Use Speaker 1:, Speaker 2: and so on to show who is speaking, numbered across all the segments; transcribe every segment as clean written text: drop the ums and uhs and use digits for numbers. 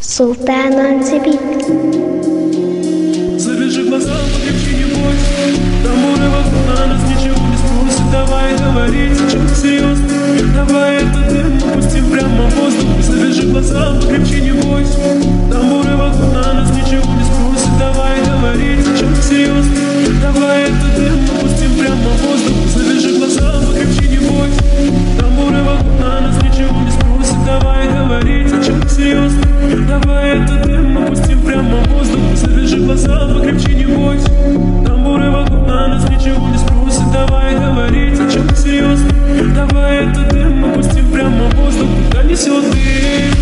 Speaker 1: Султан on the beat.
Speaker 2: Завяжи глаза, покрепче, не бойся. Тамбуры вокруг на нас ничего не спросят. Давай говорить, чем серьезно. Давай этот дым опустим прямо в воздух. Завяжи глаза, покрепче, не бойся. Тамбуры вокруг на нас ничего не спросят. Давай говорить, чем серьезно. Давай этот дым опустим прямо в воздух. Завяжи глаза, покрепче, не бойся. Тамбуры вокруг на нас ничего не спросят. Давай говорить, чем серьезно. Давай этот дым опустим прямо в воздух. Завяжи глаза, покрепче, не бойся. Тамбуры вокруг на нас ничего не спросят. Давай говорить, о чем серьезно. Давай этот дым опустим прямо в воздух. Куда несет дым?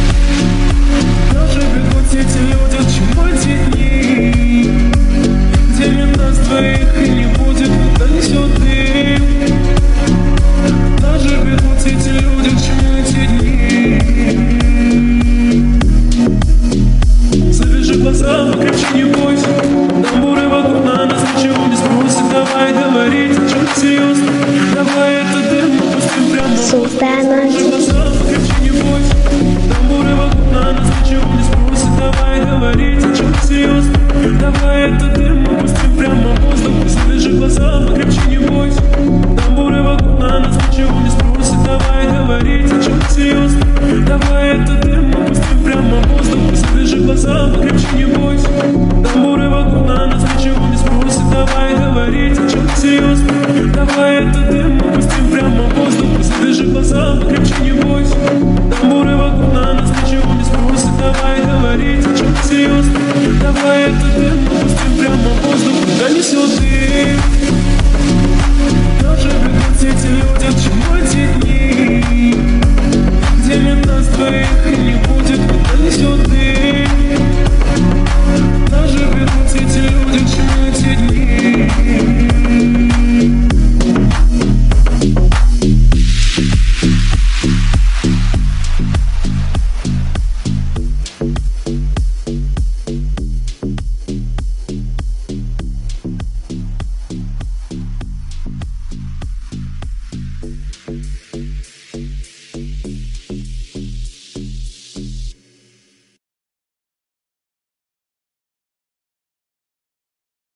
Speaker 2: Даже бегут все эти люди, к чему эти дни? Где нет нас двоих и не будет. Куда несет дым? Даже бегут все эти люди, к чему эти дни? Завяжи глаза, покрепче, не бойся. Тамбуры вокруг на нас ничего не спросят. Давай говорить, о чем серьезно. Давай этот дым опустим прямо в воздух. Завяжи глаза, покрепче, не бойся. Тамбуры вокруг на нас ничего не спросят. Давай говорить, о чем серьезно. Давай этот дым опустим прямо в воздух. Завяжи глаза, покрепче, не бойся. Тамбуры вокруг на нас ничего не спросят. Давай говорить, о чем серьезно. Давай этот дым опустим прямо в воздух. Завяжи глаза, покрепче, не бойся. Тамбуры вокруг на нас ничего не спросят. Давай говорить, о чем серьезно. Давай этот дым опустим прямо в воздух. Завяжи глаза, покрепче, не бойся.